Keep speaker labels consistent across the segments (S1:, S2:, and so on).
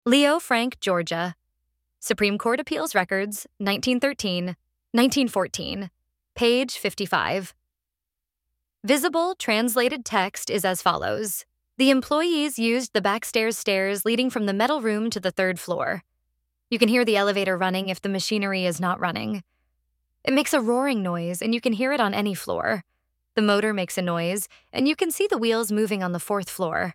S1: Leo Frank, Georgia. Supreme Court Appeals Records, 1913, 1914. Page 55. Visible translated text is as follows. The employees used the backstairs stairs leading from the metal room to the third floor. You can hear the elevator running if the machinery is not running. It makes a roaring noise, and you can hear it on any floor. The motor makes a noise, and you can see the wheels moving on the fourth floor.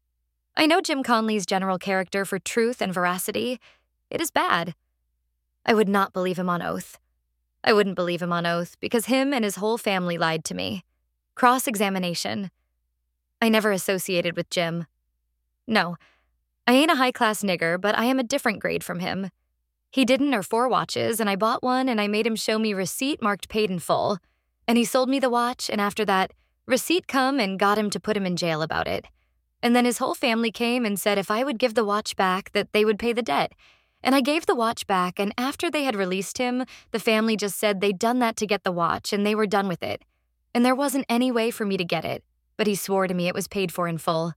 S1: I know Jim Conley's general character for truth and veracity. It is bad. I would not believe him on oath. I wouldn't believe him on oath because him and his whole family lied to me. Cross-examination. I never associated with Jim. No, I ain't a high-class nigger, but I am a different grade from him. He didn't or 4 watches, and I bought one, and I made him show me receipt marked paid in full. And he sold me the watch, and after that, receipt come and got him to put him in jail about it. And then his whole family came and said if I would give the watch back, that they would pay the debt. And I gave the watch back, and after they had released him, the family just said they'd done that to get the watch, and they were done with it. And there wasn't any way for me to get it, but he swore to me it was paid for in full.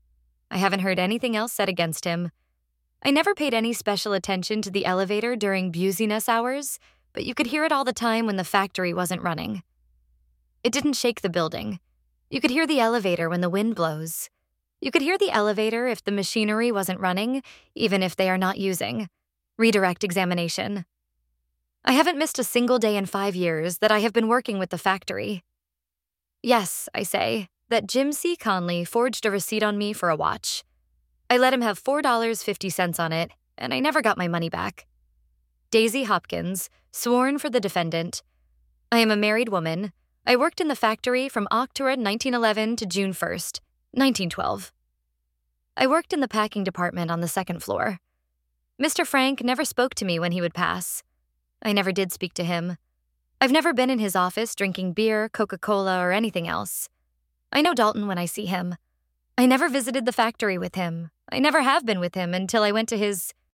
S1: I haven't heard anything else said against him. I never paid any special attention to the elevator during business hours, but you could hear it all the time when the factory wasn't running. It didn't shake the building. You could hear the elevator when the wind blows. You could hear the elevator if the machinery wasn't running, even if they are not using. Redirect examination. I haven't missed a single day in 5 years that I have been working with the factory. Yes, I say, that Jim C. Conley forged a receipt on me for a watch. I let him have $4.50 on it, and I never got my money back. Daisy Hopkins, sworn for the defendant. I am a married woman. I worked in the factory from October 1911 to June 1st, 1912. I worked in the packing department on the 2nd floor. Mr. Frank never spoke to me when he would pass. I never did speak to him. I've never been in his office drinking beer, Coca-Cola, or anything else. I know Dalton when I see him. I never visited the factory with him. I never have been with him until I went to his